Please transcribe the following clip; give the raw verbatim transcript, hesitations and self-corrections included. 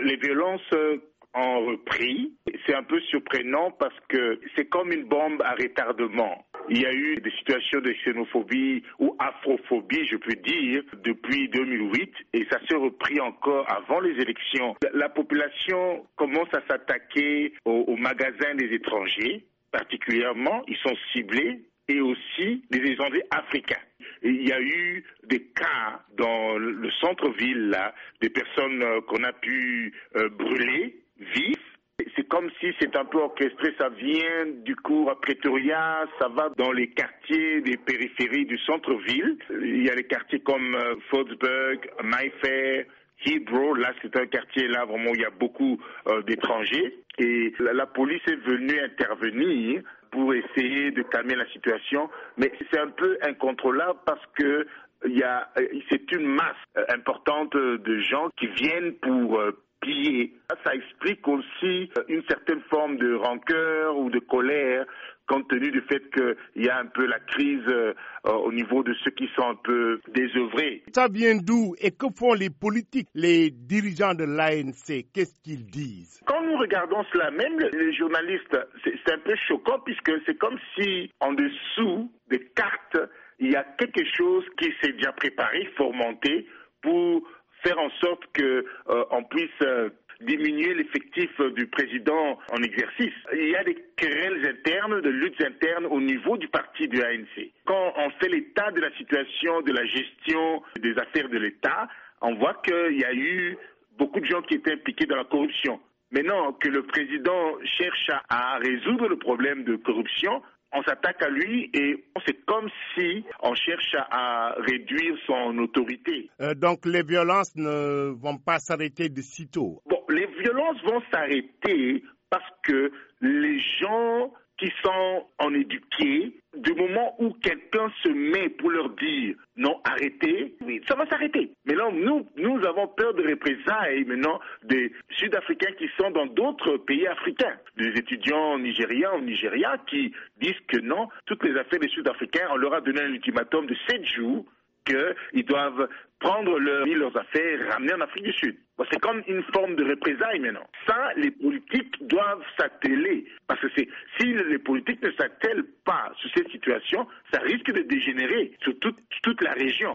les violences ont repris. C'est un peu surprenant parce que c'est comme une bombe à retardement. Il y a eu des situations de xénophobie ou afrophobie, je peux dire, depuis deux mille huit et ça s'est repris encore avant les élections. La population commence à s'attaquer aux, aux magasins des étrangers, particulièrement, ils sont ciblés, et aussi des étrangers africains. Et il y a eu des cas dans le centre-ville, là, des personnes euh, qu'on a pu euh, brûler vifs. C'est comme si c'est un peu orchestré, ça vient du cours à Pretoria, ça va dans les quartiers des périphéries du centre-ville. Il y a des quartiers comme euh, Fordsburg, Mayfair, Heathrow, là c'est un quartier là vraiment où il y a beaucoup euh, d'étrangers. Et la, la police est venue intervenir pour essayer de calmer la situation, mais c'est un peu incontrôlable parce que il y a, c'est une masse importante de gens qui viennent pour euh, piller. Ça explique aussi une certaine forme de rancœur ou de colère compte tenu du fait qu'il y a un peu la crise euh, au niveau de ceux qui sont un peu désœuvrés. Ça vient d'où et que font les politiques, les dirigeants de l'A N C? Qu'est-ce qu'ils disent? Quand nous regardons cela, même les journalistes, c'est, c'est un peu choquant puisque c'est comme si en dessous des cartes, il y a quelque chose qui s'est déjà préparé, fomenté pour faire en sorte que euh, on puisse euh, diminuer l'effectif du président en exercice. Il y a des querelles internes, de luttes internes au niveau du parti du A N C. Quand on fait l'état de la situation de la gestion des affaires de l'État, on voit qu'il y a eu beaucoup de gens qui étaient impliqués dans la corruption. Maintenant que le président cherche à, à résoudre le problème de corruption, on s'attaque à lui et c'est comme si on cherche à réduire son autorité. Euh, donc les violences ne vont pas s'arrêter de sitôt. Bon, les violences vont s'arrêter parce que les gens qui sont en éduqués, du moment où quelqu'un se met pour leur dire non, arrêtez, oui, ça va s'arrêter. Maintenant, nous, nous avons peur de représailles maintenant des Sud-Africains qui sont dans d'autres pays africains, des étudiants nigériens ou Nigeria qui disent que non, toutes les affaires des Sud-Africains, on leur a donné un ultimatum de sept jours qu'ils doivent prendre leur, leurs affaires et ramener en Afrique du Sud. Bon, c'est comme une forme de représailles maintenant. Ça, les politiques doivent s'atteler. Parce que c'est, si les politiques ne s'attellent pas sur cette situation, ça risque de dégénérer sur toute, toute la région.